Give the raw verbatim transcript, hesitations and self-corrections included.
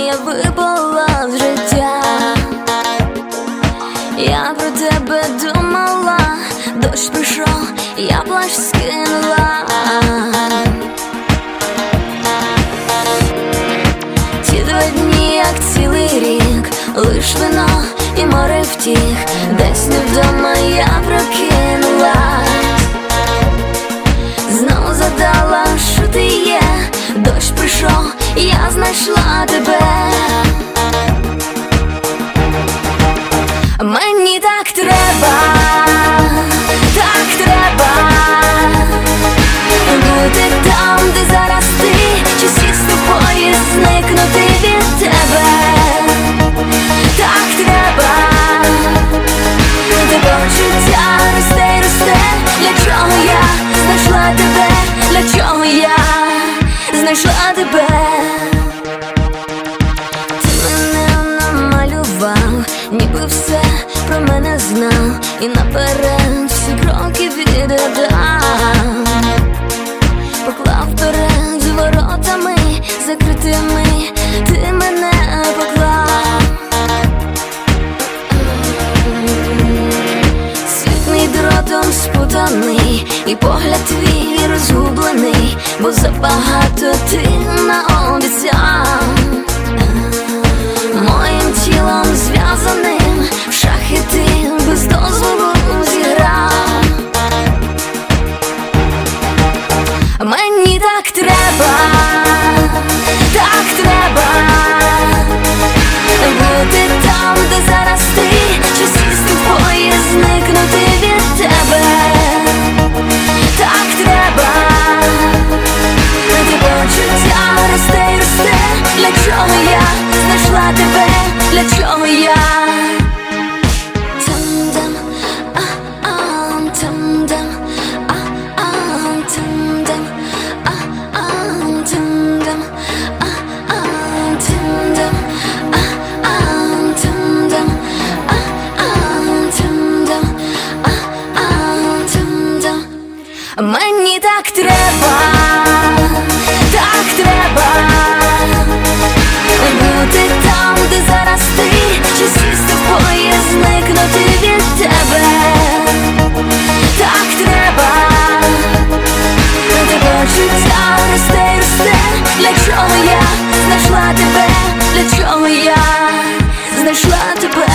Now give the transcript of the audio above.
я випала з життя. Я про тебе думала, дощ прийшов, я плащ скинула. Ті два дні, як цілий рік, лиш вино і море втіх. Десь не вдома я прокинулась, знову задала, що ти є. Дощ прийшов, я знайшла тебе. Мені так треба, так треба бути там, де зараз ти, чи всі з тобою зникнути від тебе. Так треба, тебе почуття росте й росте. Для чого я знайшла тебе, для чого я знайшла тебе. Ти мене намалював, ніби все про мене знав, і наперед всі кроки віддав. Поклав перед воротами закритими, ти мене поклав. Світ мій дротом спутаний, і погляд твій розгублений, бо забагато ти наобіцяв. Моїм тілом зв'язаним в шахи ти без дозволу зіграв. Мені так треба, так треба бути там, де зараз ти, чи всі з тобою зникнути від тебе. Так треба, тебе почуття росте й росте. Для чого я знайшла тебе, для чого я? Там-дам, а-ам, там-дам, а-ам, там-дам, а-ам, там-дам, а-ам, там-дам, а-ам, там-дам, а-ам, там-дам, а-ам, там-дам. Мені так треба, так треба бути там, де зараз ти, чи всі з тобою зникнути від тебе. Так треба, тебе почуття росте й росте. Для чого я знайшла тебе, для чого я знайшла тебе.